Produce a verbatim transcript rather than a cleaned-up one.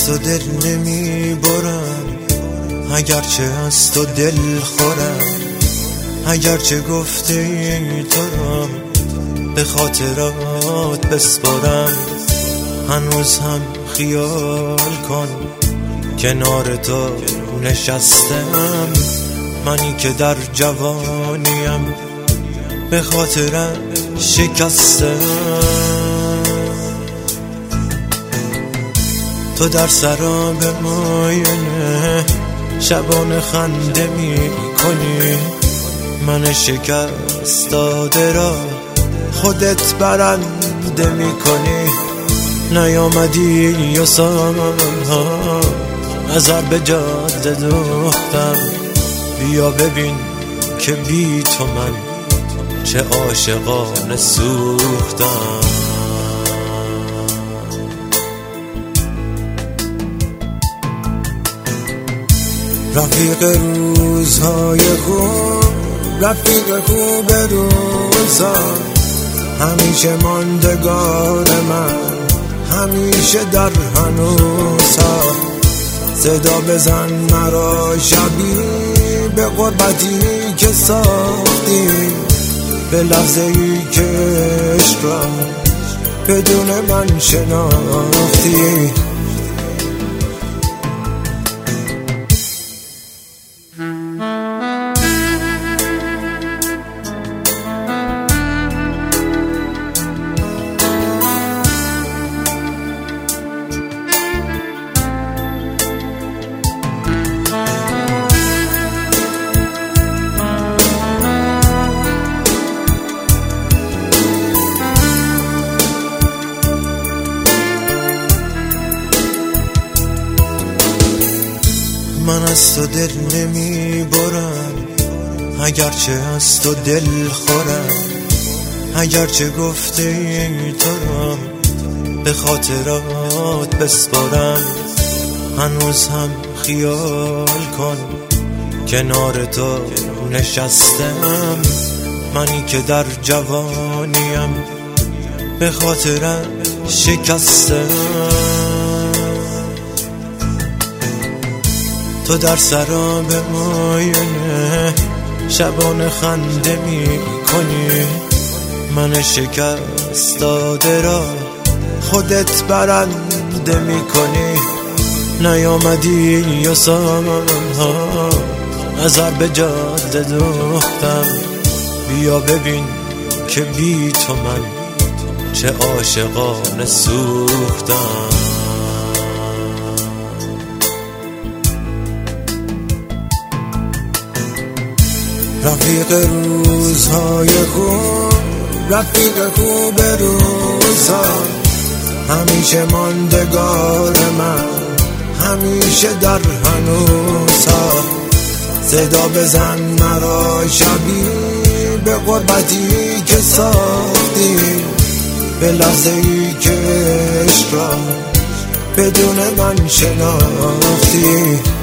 تو دل نمی برم، اگرچه از تو دل خورم، اگرچه گفته ای تو را به خاطرات بسپارم. هنوز هم خیال کن کنار تو نشستم، منی که در جوانیم به خاطرت شکستم. تو در سراب ماینه شبانه خنده می کنی، من شکست داده را خودت برنده می کنی. نیامدی و سامم ها نظر به جاده دوختم، بیا ببین که بی تو من چه عاشقانه سوختم. رفیق روزهای خوب، رفیق خوب روزا، همیشه ماندگار من، همیشه در هنوزها. صدا بزن مرا شبی به غربتی که ساختی، به لحظه ای که عشق را بدون من شناختی. من از تو دل نمی برم، اگرچه از تو دل خورم، اگرچه گفته ای تو را به خاطرات بسپارم. هنوز هم خیال کن کنار تو نشستم، منی که در جوانیم به خاطرت شکستم. تو در سراب ماینه شبانه خنده می کنی، من شکست داده را خودت برنده می کنی. نیامدی و سامم ها نظر به جاده دوختم، بیا ببین که بی تو من چه عاشقانه سوختم. رفیق روزهای خوب، رفیق خوب روزا، همیشه ماندگار من، همیشه در هنوزها. صدا بزن مرا شبی به غربتی که ساختی، به لحظه ای که عشق را بدون من شناختی.